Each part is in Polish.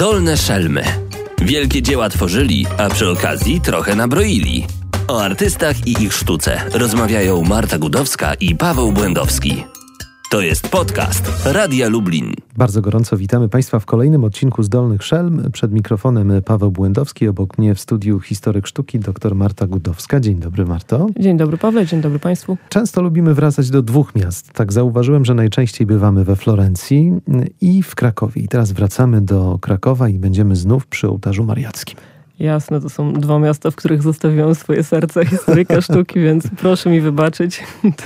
Dolne Szelmy. Wielkie dzieła tworzyli, a przy okazji trochę nabroili. O artystach i ich sztuce rozmawiają Marta Gudowska i Paweł Błędowski. To jest podcast Radia Lublin. Bardzo gorąco witamy Państwa w kolejnym odcinku z Dolnych Szelm. Przed mikrofonem Paweł Błędowski, obok mnie w studiu historyk sztuki dr Marta Gudowska. Dzień dobry, Marto. Dzień dobry, Pawle, dzień dobry Państwu. Często lubimy wracać do dwóch miast. Tak zauważyłem, że najczęściej bywamy we Florencji i w Krakowie. I teraz wracamy do Krakowa i będziemy znów przy ołtarzu mariackim. Jasne, to są dwa miasta, w których zostawiłem swoje serce historyka sztuki, więc proszę mi wybaczyć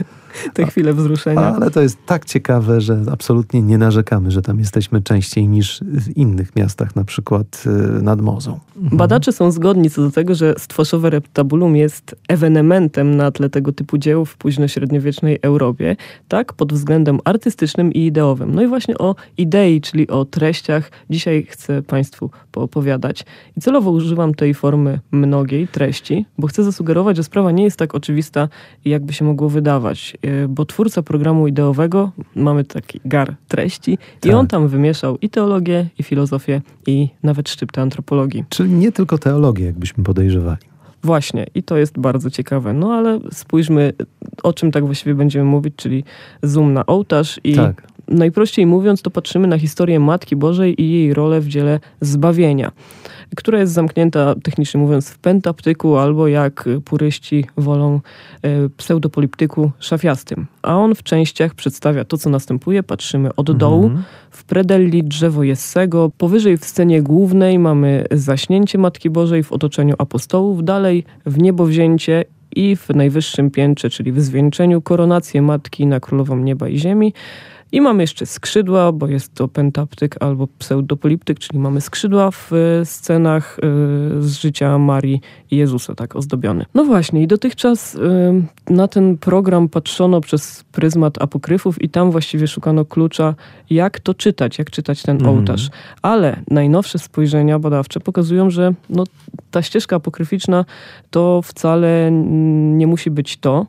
te chwile wzruszenia. Ale to jest tak ciekawe, że absolutnie nie narzekamy, że tam jesteśmy częściej niż w innych miastach, na przykład nad Mozą. Badacze są zgodni co do tego, że stwoszowe retabulum jest ewenementem na tle tego typu dzieł w późnośredniowiecznej Europie, tak pod względem artystycznym i ideowym. No i właśnie o idei, czyli o treściach dzisiaj chcę Państwu poopowiadać. I celowo używam tej formy mnogiej treści, bo chcę zasugerować, że sprawa nie jest tak oczywista, jakby się mogło wydawać. Bo twórca programu ideowego, mamy taki gar treści, tak. I on tam wymieszał i teologię, i filozofię, i nawet szczyptę antropologii. Czyli nie tylko teologię, jakbyśmy podejrzewali. Właśnie, i to jest bardzo ciekawe. No ale spójrzmy, o czym tak właściwie będziemy mówić, czyli zoom na ołtarz i tak. Najprościej mówiąc, to patrzymy na historię Matki Bożej i jej rolę w dziele zbawienia, która jest zamknięta, technicznie mówiąc, w pentaptyku albo, jak puryści wolą, pseudopoliptyku szafiastym. A on w częściach przedstawia to, co następuje. Patrzymy od dołu. W predelli drzewo Jessego. Powyżej w scenie głównej mamy zaśnięcie Matki Bożej w otoczeniu apostołów. Dalej w niebowzięcie i w najwyższym piętrze, czyli w zwieńczeniu, koronację Matki na Królową Nieba i Ziemi. I mamy jeszcze skrzydła, bo jest to pentaptyk albo pseudopoliptyk, czyli mamy skrzydła w scenach z życia Marii i Jezusa, tak ozdobiony. No właśnie, i dotychczas na ten program patrzono przez pryzmat apokryfów i tam właściwie szukano klucza, jak to czytać, jak czytać ten ołtarz. Ale najnowsze spojrzenia badawcze pokazują, że ta ścieżka apokryficzna to wcale nie musi być to,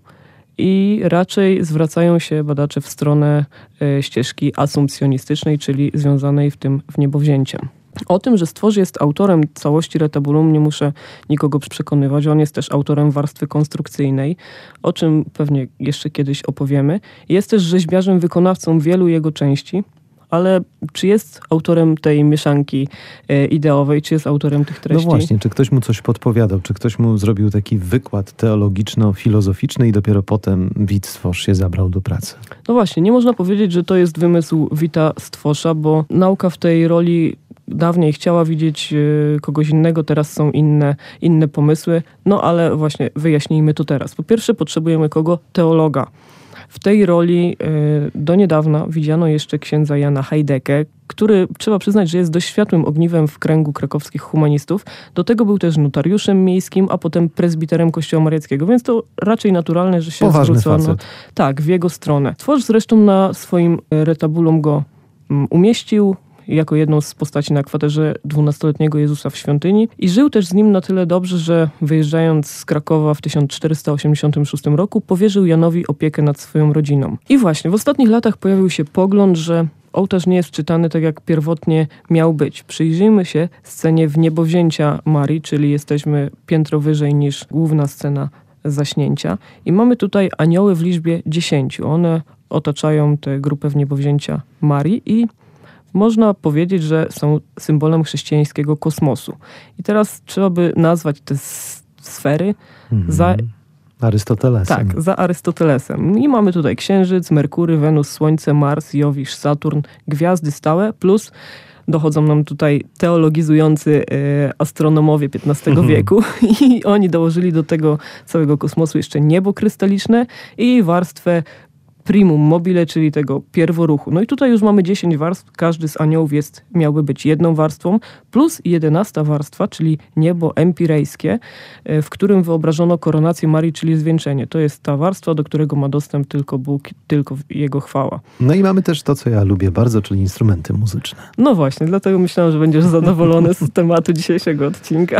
i raczej zwracają się badacze w stronę ścieżki asumpcjonistycznej, czyli związanej w niebowzięcie. O tym, że Stwórz jest autorem całości retabulum, nie muszę nikogo przekonywać. On jest też autorem warstwy konstrukcyjnej, o czym pewnie jeszcze kiedyś opowiemy. Jest też rzeźbiarzem, wykonawcą wielu jego części. Ale czy jest autorem tej mieszanki ideowej, czy jest autorem tych treści? No właśnie, czy ktoś mu coś podpowiadał, czy ktoś mu zrobił taki wykład teologiczno-filozoficzny i dopiero potem Wit Stwórz się zabrał do pracy? No właśnie, nie można powiedzieć, że to jest wymysł Wita Stwórza, bo nauka w tej roli dawniej chciała widzieć kogoś innego, teraz są inne pomysły, ale właśnie wyjaśnijmy to teraz. Po pierwsze potrzebujemy kogo? Teologa. W tej roli do niedawna widziano jeszcze księdza Jana Hajdekę, który trzeba przyznać, że jest dość światłym ogniwem w kręgu krakowskich humanistów. Do tego był też notariuszem miejskim, a potem prezbiterem Kościoła Mariackiego, więc to raczej naturalne, że się zwrócono w jego stronę. Stwórz zresztą na swoim retabulum go umieścił jako jedną z postaci na kwaterze 12-letniego Jezusa w świątyni i żył też z nim na tyle dobrze, że wyjeżdżając z Krakowa w 1486 roku powierzył Janowi opiekę nad swoją rodziną. I właśnie w ostatnich latach pojawił się pogląd, że ołtarz nie jest czytany tak, jak pierwotnie miał być. Przyjrzyjmy się scenie wniebowzięcia Marii, czyli jesteśmy piętro wyżej niż główna scena zaśnięcia i mamy tutaj anioły w liczbie 10. One otaczają tę grupę wniebowzięcia Marii i można powiedzieć, że są symbolem chrześcijańskiego kosmosu. I teraz trzeba by nazwać te sfery za Arystotelesem. Tak, za Arystotelesem. I mamy tutaj Księżyc, Merkury, Wenus, Słońce, Mars, Jowisz, Saturn, gwiazdy stałe, plus dochodzą nam tutaj teologizujący astronomowie XV wieku i oni dołożyli do tego całego kosmosu jeszcze niebo krystaliczne i warstwę primum mobile, czyli tego pierworuchu. No i tutaj już mamy 10 warstw, każdy z aniołów miałby być jedną warstwą, plus 11 warstwa, czyli niebo empirejskie, w którym wyobrażono koronację Marii, czyli zwieńczenie. To jest ta warstwa, do którego ma dostęp tylko Bóg, tylko Jego chwała. No i mamy też to, co ja lubię bardzo, czyli instrumenty muzyczne. No właśnie, dlatego myślałem, że będziesz zadowolony z tematu dzisiejszego odcinka.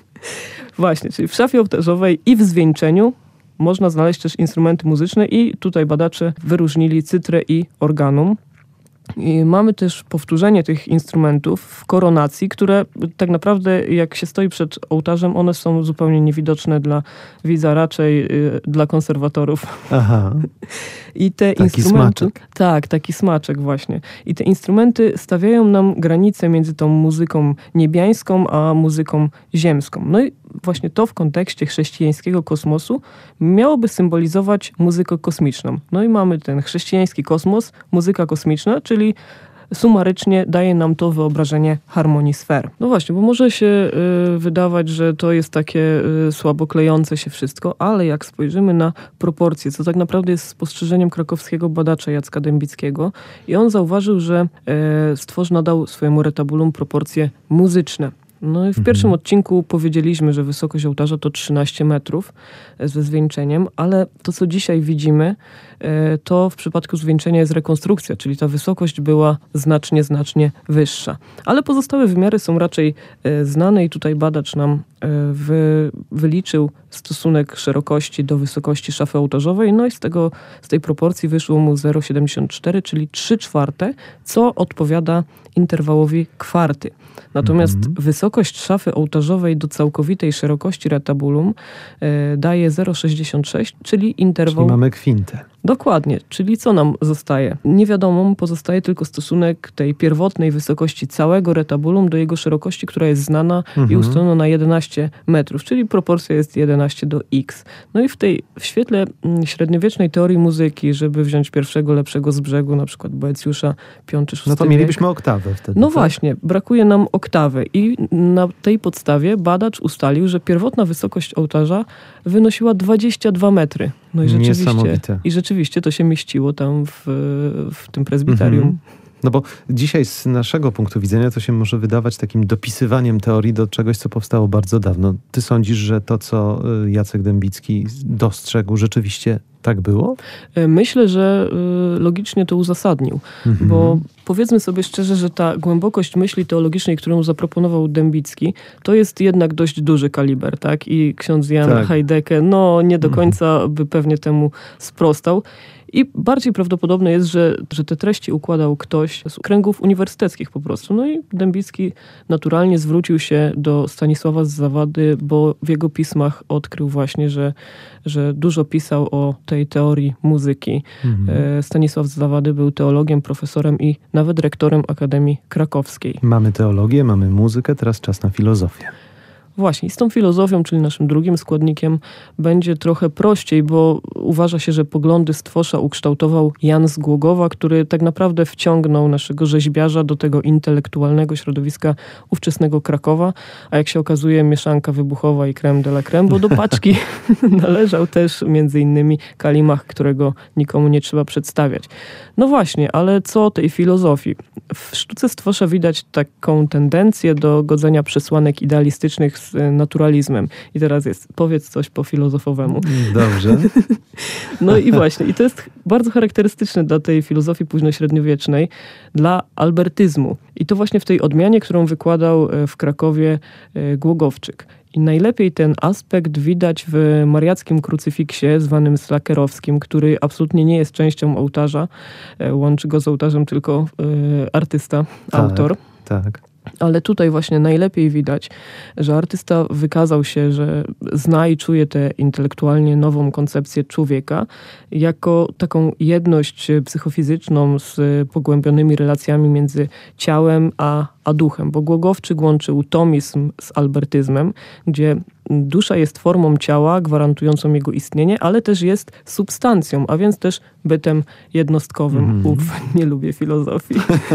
Właśnie, czyli w szafie ołtarzowej i w zwieńczeniu można znaleźć też instrumenty muzyczne i tutaj badacze wyróżnili cytrę i organum. I mamy też powtórzenie tych instrumentów w koronacji, które tak naprawdę jak się stoi przed ołtarzem, one są zupełnie niewidoczne dla widza, raczej dla konserwatorów. Aha. I te taki smaczek. Tak, taki smaczek właśnie. I te instrumenty stawiają nam granicę między tą muzyką niebiańską, a muzyką ziemską. No i właśnie to w kontekście chrześcijańskiego kosmosu miałoby symbolizować muzykę kosmiczną. No i mamy ten chrześcijański kosmos, muzyka kosmiczna, czyli sumarycznie daje nam to wyobrażenie harmonii sfer. No właśnie, bo może się wydawać, że to jest takie słabo klejące się wszystko, ale jak spojrzymy na proporcje, co tak naprawdę jest spostrzeżeniem krakowskiego badacza Jacka Dębickiego i on zauważył, że stwórz nadał swojemu retabulum proporcje muzyczne. No i w pierwszym odcinku powiedzieliśmy, że wysokość ołtarza to 13 metrów ze zwieńczeniem, ale to, co dzisiaj widzimy, to w przypadku zwieńczenia jest rekonstrukcja, czyli ta wysokość była znacznie wyższa. Ale pozostałe wymiary są raczej znane i tutaj badacz nam wyliczył stosunek szerokości do wysokości szafy ołtarzowej, no i z tej proporcji wyszło mu 0,74, czyli 3/4, co odpowiada interwałowi kwarty. Natomiast wysokość szafy ołtarzowej do całkowitej szerokości retabulum daje 0,66, czyli interwał... Czyli mamy kwintę. Dokładnie, czyli co nam zostaje? Niewiadomą pozostaje tylko stosunek tej pierwotnej wysokości całego retabulum do jego szerokości, która jest znana i ustalona na 11 metrów, czyli proporcja jest 11 do x. No i w świetle średniowiecznej teorii muzyki, żeby wziąć pierwszego lepszego z brzegu, na przykład Boecjusza, V-VI No to mielibyśmy oktawę wtedy. No tak? właśnie, brakuje nam oktawy i na tej podstawie badacz ustalił, że pierwotna wysokość ołtarza wynosiła 22 metry. No i rzeczywiście to się mieściło tam w tym prezbiterium. No bo dzisiaj z naszego punktu widzenia to się może wydawać takim dopisywaniem teorii do czegoś, co powstało bardzo dawno. Ty sądzisz, że to, co Jacek Dębicki dostrzegł, rzeczywiście tak było? Myślę, że logicznie to uzasadnił, bo powiedzmy sobie szczerze, że ta głębokość myśli teologicznej, którą zaproponował Dębicki, to jest jednak dość duży kaliber, tak? I ksiądz Jan Heidecke, nie do końca by pewnie temu sprostał. I bardziej prawdopodobne jest, że te treści układał ktoś z kręgów uniwersyteckich po prostu. No i Dębicki naturalnie zwrócił się do Stanisława z Zawady, bo w jego pismach odkrył właśnie, że dużo pisał o tej teorii muzyki. Stanisław z Zawady był teologiem, profesorem i nawet rektorem Akademii Krakowskiej. Mamy teologię, mamy muzykę, teraz czas na filozofię. Właśnie, i z tą filozofią, czyli naszym drugim składnikiem, będzie trochę prościej, bo uważa się, że poglądy Stwosza ukształtował Jan z Głogowa, który tak naprawdę wciągnął naszego rzeźbiarza do tego intelektualnego środowiska ówczesnego Krakowa, a jak się okazuje mieszanka wybuchowa i crème de la crème, bo do paczki należał też między innymi Kalimach, którego nikomu nie trzeba przedstawiać. No właśnie, ale co o tej filozofii? W sztuce Stwosza widać taką tendencję do godzenia przesłanek idealistycznych z naturalizmem. I teraz powiedz coś po filozofowemu. Dobrze. No i właśnie, i to jest bardzo charakterystyczne dla tej filozofii późnośredniowiecznej, dla albertyzmu. I to właśnie w tej odmianie, którą wykładał w Krakowie Głogowczyk. I najlepiej ten aspekt widać w mariackim krucyfiksie, zwanym slakerowskim, który absolutnie nie jest częścią ołtarza. Łączy go z ołtarzem tylko artysta, autor. Tak. Ale tutaj właśnie najlepiej widać, że artysta wykazał się, że zna i czuje tę intelektualnie nową koncepcję człowieka jako taką jedność psychofizyczną z pogłębionymi relacjami między ciałem a duchem. Bo Głogowczyk łączył tomizm z albertyzmem, gdzie dusza jest formą ciała gwarantującą jego istnienie, ale też jest substancją, a więc też bytem jednostkowym. Nie lubię filozofii.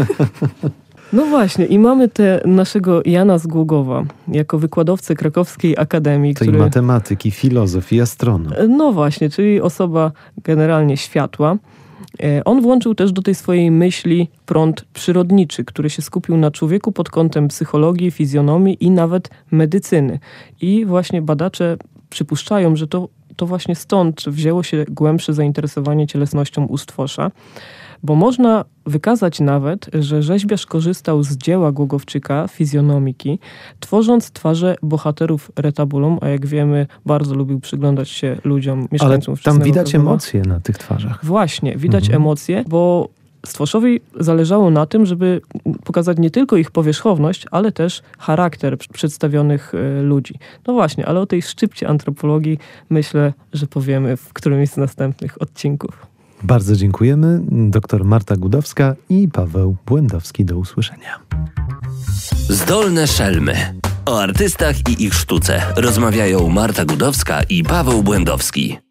No właśnie, i mamy naszego Jana z Głogowa jako wykładowcę Krakowskiej Akademii. Czyli matematyki, filozof i astronom. No właśnie, czyli osoba generalnie światła. On włączył też do tej swojej myśli prąd przyrodniczy, który się skupił na człowieku pod kątem psychologii, fizjonomii i nawet medycyny. I właśnie badacze przypuszczają, że to właśnie stąd wzięło się głębsze zainteresowanie cielesnością u Stwosza. Bo można wykazać nawet, że rzeźbiarz korzystał z dzieła Głogowczyka, fizjonomiki, tworząc twarze bohaterów retabulum, a jak wiemy, bardzo lubił przyglądać się ludziom, mieszkańcom Ale tam widać emocje na tych twarzach. Właśnie, widać emocje, bo Stwoszowi zależało na tym, żeby pokazać nie tylko ich powierzchowność, ale też charakter przedstawionych ludzi. No właśnie, ale o tej szczypcie antropologii myślę, że powiemy w którymś z następnych odcinków. Bardzo dziękujemy. Dr Marta Gudowska i Paweł Błędowski. Do usłyszenia. Zdolne szelmy. O artystach i ich sztuce rozmawiają Marta Gudowska i Paweł Błędowski.